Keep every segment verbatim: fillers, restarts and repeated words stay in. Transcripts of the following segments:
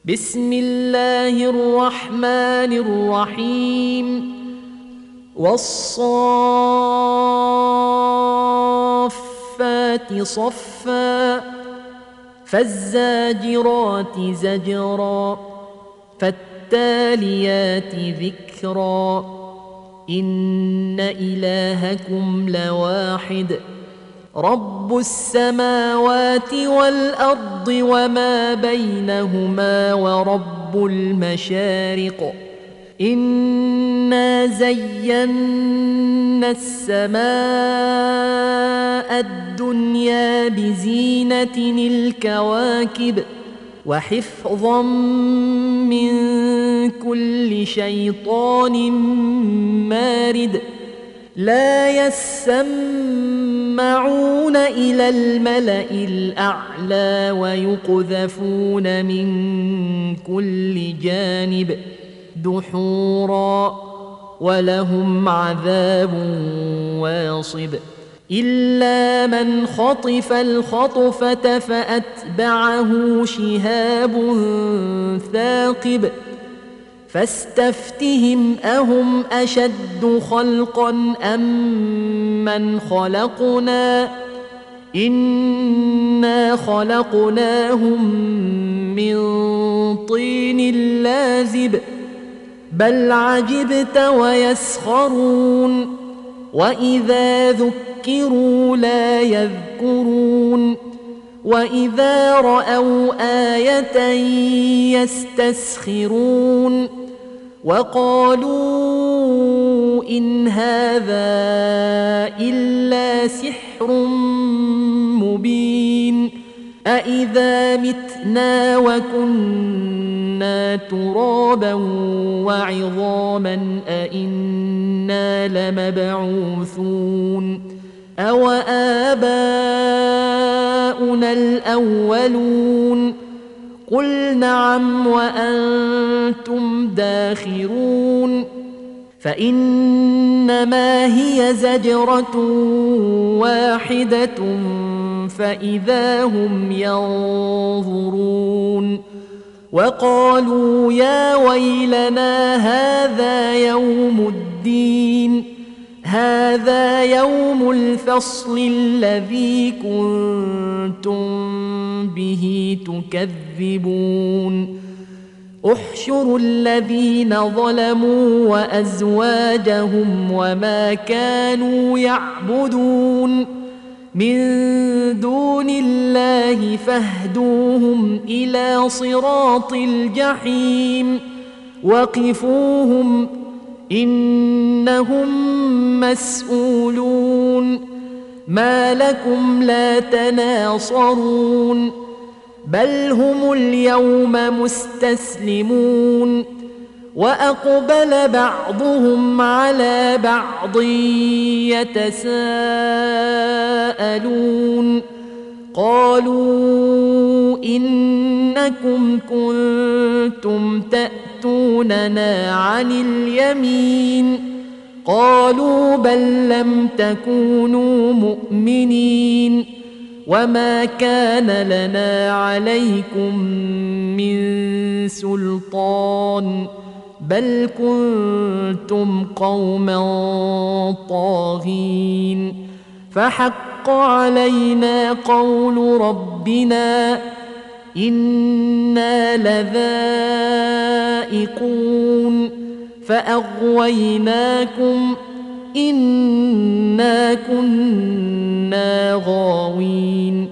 بسم الله الرحمن الرحيم والصافات صفا فالزاجرات زجرا فالتاليات ذكرا إن إلهكم لواحد رب السماوات والأرض وما بينهما ورب المشارق إنا زينا السماء الدنيا بزينة الكواكب وحفظا من كل شيطان مارد لا يسمعون إلى الملأ الأعلى ويقذفون من كل جانب دحورا ولهم عذاب واصب إلا من خطف الخطفة فأتبعه شهاب ثاقب فاستفتهم أهم أشد خلقا أم من خلقنا إنا خلقناهم من طين لازب بل عجبت ويسخرون وإذا ذكروا لا يذكرون وإذا رأوا آية يستسخرون وقالوا إن هذا إلا سحر مبين أإذا متنا وكنا ترابا وعظاما أإنا لمبعوثون أو آباؤنا الأولون قل نعم وأنتم داخرون فإنما هي زجرة واحدة فإذا هم ينظرون وقالوا يا ويلنا هذا يوم الدين هذا يوم الفصل الذي كنتم به تكذبون احشروا الذين ظلموا وأزواجهم وما كانوا يعبدون من دون الله فاهدوهم إلى صراط الجحيم وقفوهم إنهم مسؤولون ما لكم لا تناصرون بل هم اليوم مستسلمون وأقبل بعضهم على بعض يتساءلون قالوا إنكم كنتم تأتوننا عن اليمين قالوا بل لم تكونوا مؤمنين وما كان لنا عليكم من سلطان بل كنتم قوما طاغين فحق علينا قول ربنا إنا لذائقون فأغويناكم إنا كنا غاوين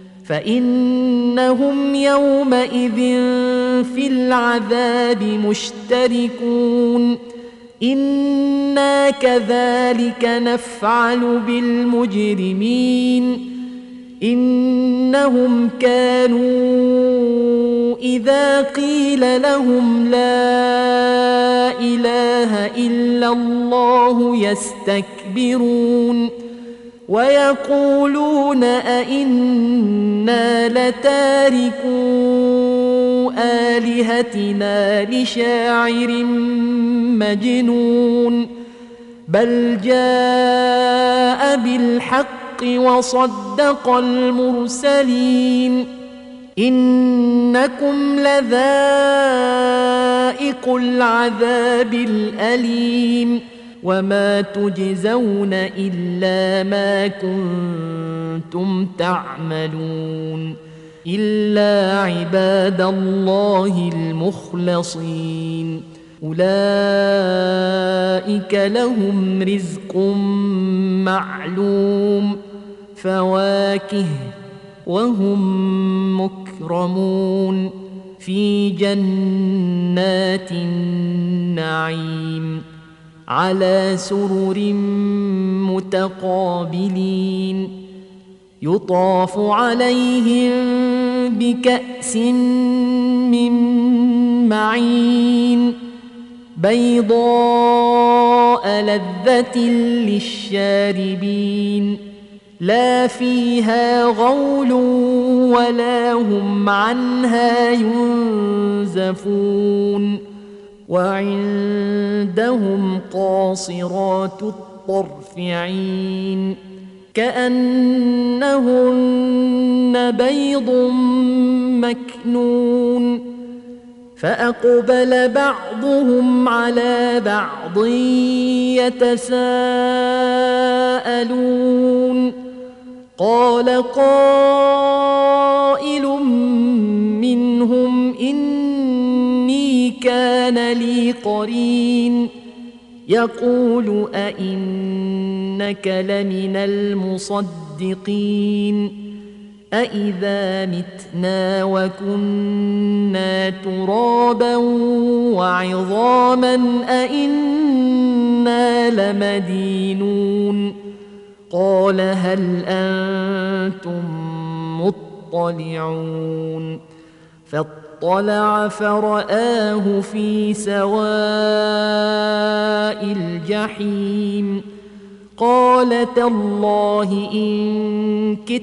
فإنهم يومئذ في العذاب مشتركون إنا كذلك نفعل بالمجرمين إنهم كانوا إذا قيل لهم لا إله إلا الله يستكبرون ويقولون أئنا لتاركو آلهتنا لشاعر مجنون بل جاء بالحق وصدق المرسلين إنكم لذائق العذاب الأليم وما تجزون إلا ما كنتم تعملون إلا عباد الله المخلصين أولئك لهم رزق معلوم فواكه وهم مكرمون في جنات النعيم على سرر متقابلين يطاف عليهم بكأس من معين بيضاء لذة للشاربين لا فيها غول ولا هم عنها ينزفون وعندهم قاصرات الطرف عين كأنهن بيض مكنون فأقبل بعضهم على بعض يتساءلون قال قائل منهم إني كان لي قرين يقول أئنك لمن المصدقين أإذا متنا وكنا ترابا وعظاما أئنا لمدينون قال هل أنتم مطلعون فاطلع فرآه في سواء الجحيم قال تالله إن كدت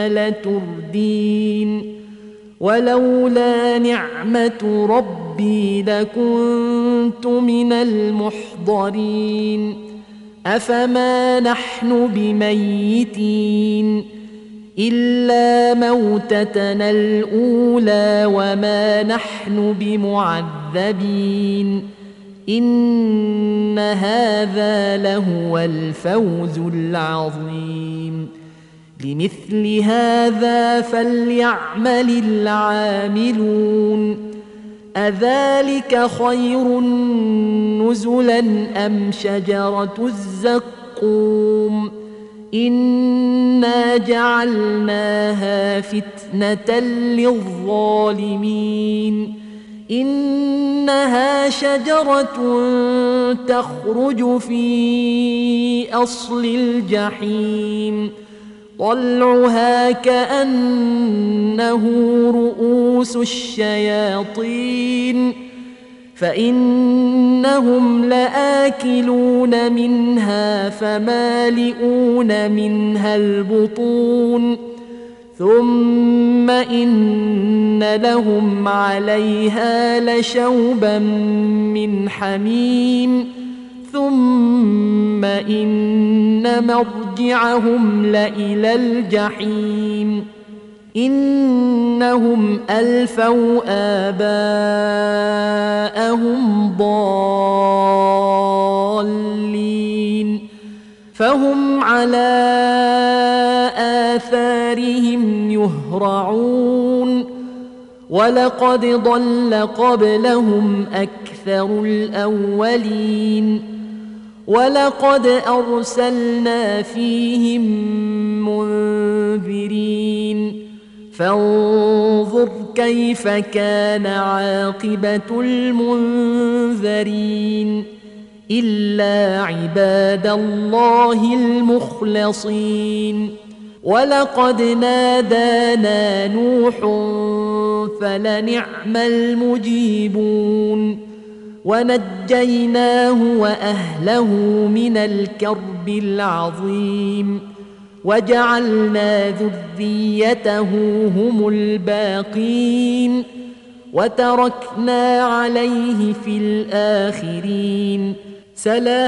لتردين ولولا نعمة ربي لكنت من المحضرين أفما نحن بميتين إلا موتتنا الأولى وما نحن بمعذبين إن هذا لهو الفوز العظيم لمثل هذا فليعمل العاملون أذلك خير نزلا أم شجرة الزقوم إنا جعلناها فتنة للظالمين إنها شجرة تخرج في أصل الجحيم طلعها كأنه رؤوس الشياطين فإنهم لآكلون منها فمالئون منها البطون ثم إن لهم عليها لشوبا من حميم ثم إن مرجعهم لإلى الجحيم إنهم ألفوا آباءهم ضالين فهم على آثارهم يهرعون ولقد ضل قبلهم أكثر الأولين ولقد أرسلنا فيهم منذرين فانظر كيف كان عاقبة المنذرين إلا عباد الله المخلصين ولقد نادانا نوح فلنعم المجيبون ونجيناه وأهله من الكرب العظيم وجعلنا ذريته هم الباقين وتركنا عليه في الآخرين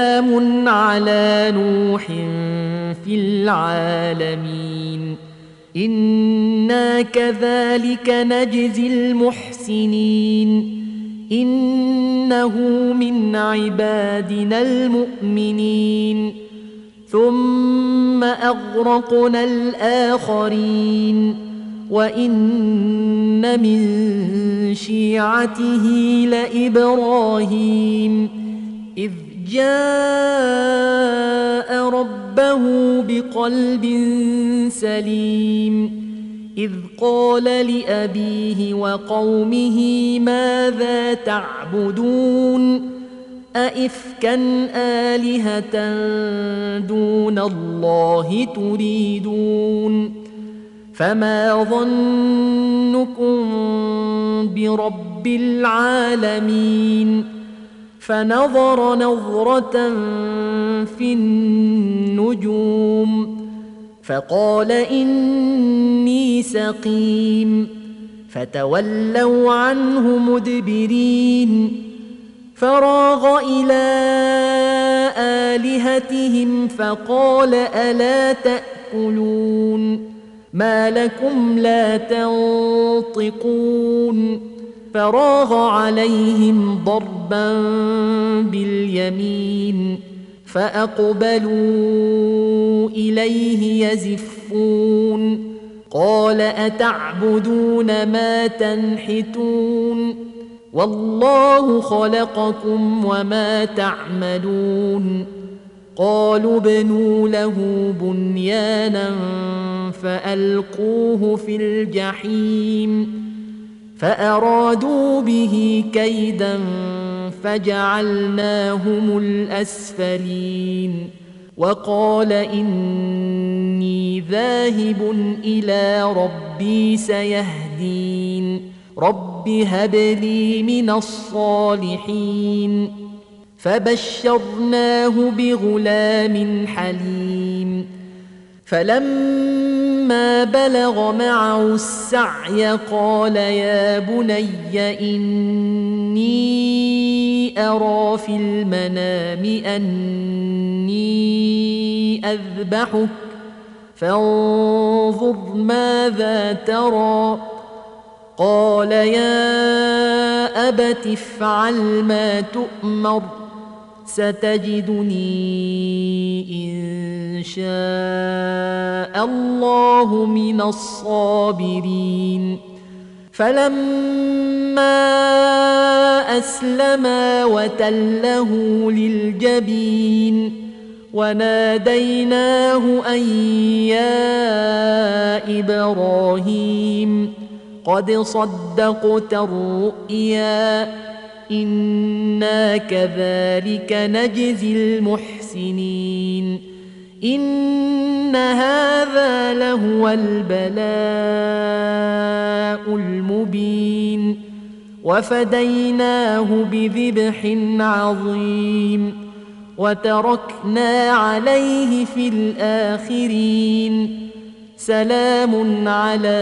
سلام على نوح في العالمين إنا كذلك نجزي المحسنين إنه من عبادنا المؤمنين ثم أغرقنا الآخرين وإن من شيعته لإبراهيم إذ جاء ربه بقلب سليم إذ قال لأبيه وقومه ماذا تعبدون أئفكا آلهة دون الله تريدون فما ظنكم برب العالمين فنظر نظرة في النجوم فقال إني سقيم فتولوا عنه مدبرين فراغ إلى آلهتهم فقال ألا تأكلون ما لكم لا تنطقون فراغ عليهم ضربا باليمين فأقبلوا إليه يزفون قال أتعبدون ما تنحتون والله خلقكم وما تعملون قالوا ابنوا له بنيانا فألقوه في الجحيم فأرادوا به كيدا فجعلناهم الأسفلين وقال إني ذاهب إلى ربي سيهدين رب هب لي من الصالحين فبشرناه بغلام حليم فلما بلغ معه السعي قال يا بني إني أرى في المنام أني أذبحك فانظر ماذا ترى قال يا أبت افعل ما تؤمر ستجدني إن شاء الله من الصابرين فلما أسلما وتله للجبين وناديناه أن يا إبراهيم قد صدقت الرؤيا إنا كذلك نجزي المحسنين إن هذا لهو البلاء المبين وفديناه بذبح عظيم وتركنا عليه في الآخرين سلام على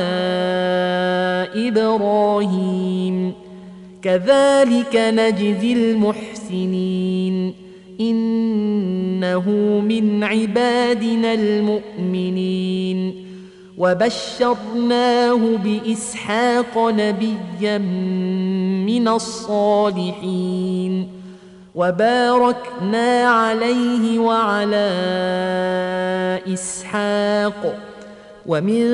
إبراهيم كذلك نجزي المحسنين إنه من عبادنا المؤمنين وبشرناه بإسحاق نبيا من الصالحين وباركنا عليه وعلى إسحاق ومن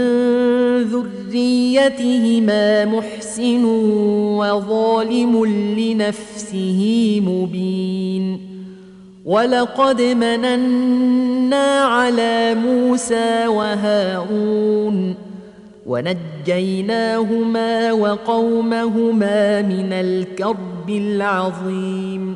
ذريتهما محسن وظالم لنفسه مبين ولقد مننا على موسى وهارون ونجيناهما وقومهما من الكرب العظيم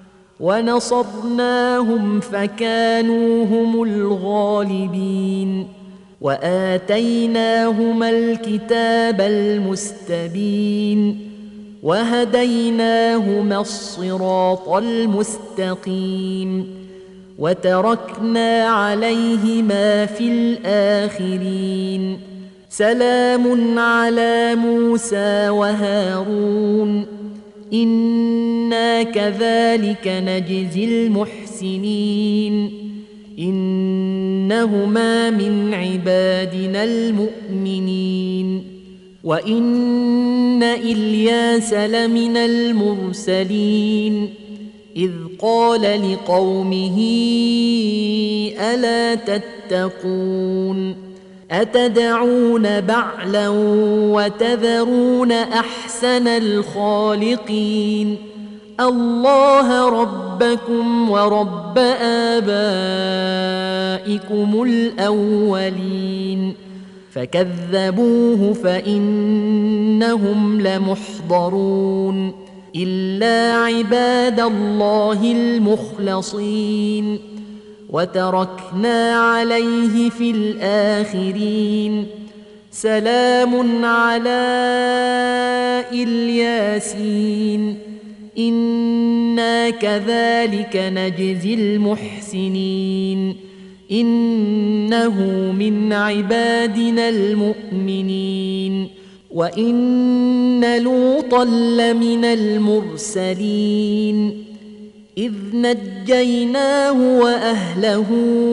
ونصرناهم فكانوا هم الغالبين وآتيناهما الكتاب المستبين وهديناهما الصراط المستقيم وتركنا عليهما في الآخرين سلام على موسى وهارون إنا كذلك نجزي المحسنين إنهم إنهما من عبادنا المؤمنين وإن إلياس لمن المرسلين إذ قال لقومه ألا تتقون أتدعون بعلا وتذرون أحسن الخالقين الله ربكم ورب آبائكم الأولين فكذبوه فإنهم لمحضرون إلا عباد الله المخلصين وتركنا عليه في الآخرين سلام على الياسين إنا كذلك نجزي المحسنين إنه من عبادنا المؤمنين وإن لوطا لمن المرسلين إذ نجيناه وأهله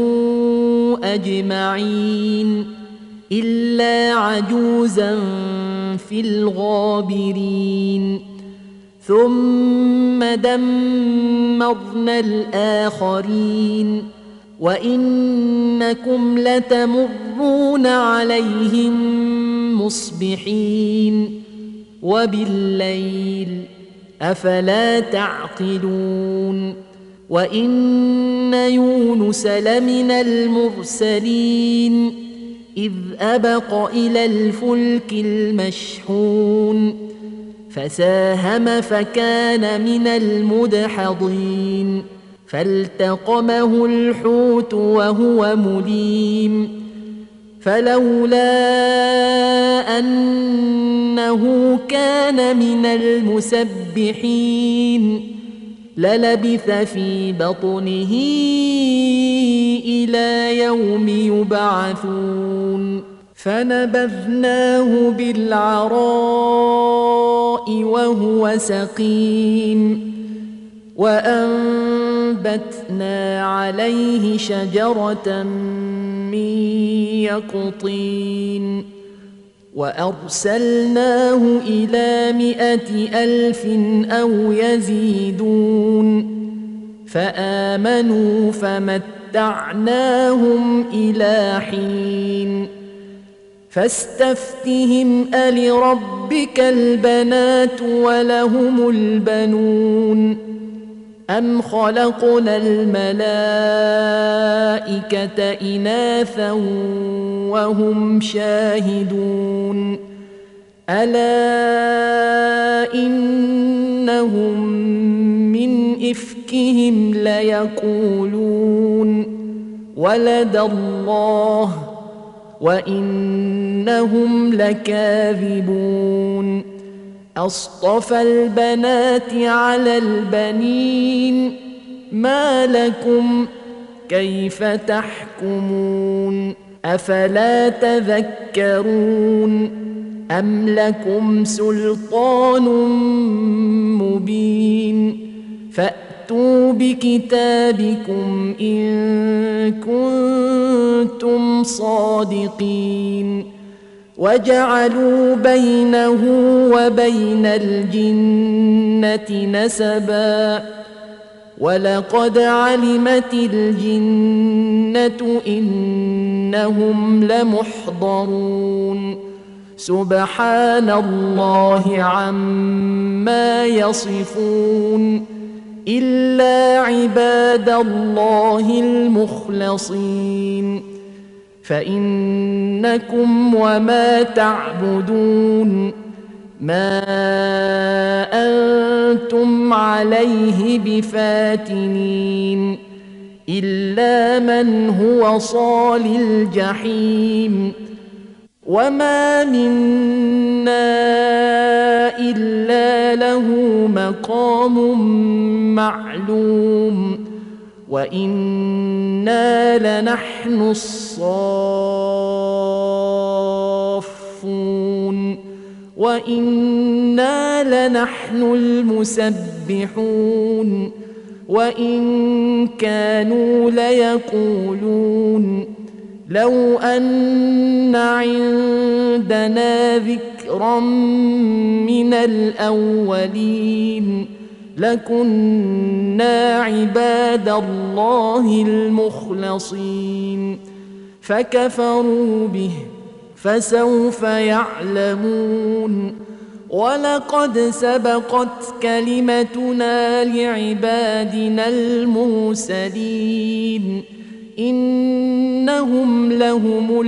أجمعين إلا عجوزا في الغابرين ثم دمرنا الآخرين وإنكم لتمرون عليهم مصبحين وبالليل أفلا تعقلون وإن يونس لمن المرسلين إذ أبق إلى الفلك المشحون فساهم فكان من المدحضين فالتقمه الحوت وهو مليم فلولا أنه كان من المسبحين للبث في بطنه إلى يوم يبعثون فنبذناه بالعراء وهو سقيم وأنبتنا عليه شجرة من يقطين وأرسلناه إلى مائة ألف أو يزيدون فآمنوا فمتعناهم إلى حين فاستفتهم ألربك البنات ولهم البنون أم خلقنا الملائكة إناثا وهم شاهدون ألا إنهم من إفكهم ليقولون ولد الله وإنهم لكاذبون أصطفى البنات على البنين ما لكم كيف تحكمون أفلا تذكرون أم لكم سلطان مبين فأتوا بكتابكم إن كنتم صادقين وجعلوا بينه وبين الجنة نسبا ولقد علمت الجنة إنهم لمحضرون سبحان الله عما يصفون إلا عباد الله المخلصين فإنكم وما تعبدون ما أنتم عليه بفاتنين إلا من هو صال الجحيم وما منا إلا له مقام معلوم وإنا لنحن الصافون وإنا لنحن المسبحون وإن كانوا ليقولون لو أن عندنا ذكرا من الأولين لكنا عباد الله المخلصين فكفروا به فسوف يعلمون ولقد سبقت كلمتنا لعبادنا المرسلين إنهم لهم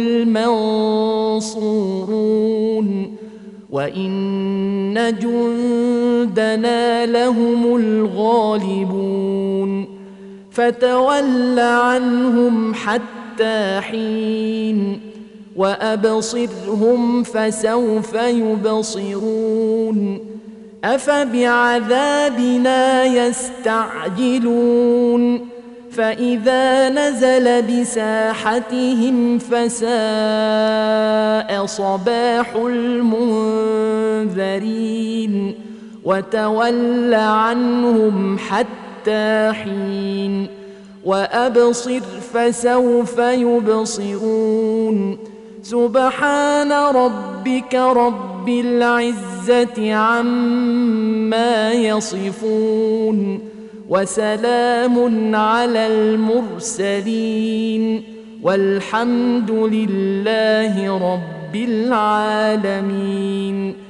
المنصورون وإن جندنا لهم الغالبون فتول عنهم حتى حين وأبصرهم فسوف يبصرون أفبعذابنا يستعجلون فإذا نزل بساحتهم فساء صباح المنذرين وتول عنهم حتى حين وأبصر فسوف يبصرون سبحان ربك رب العزة عما يصفون وسلام على المرسلين والحمد لله رب العالمين.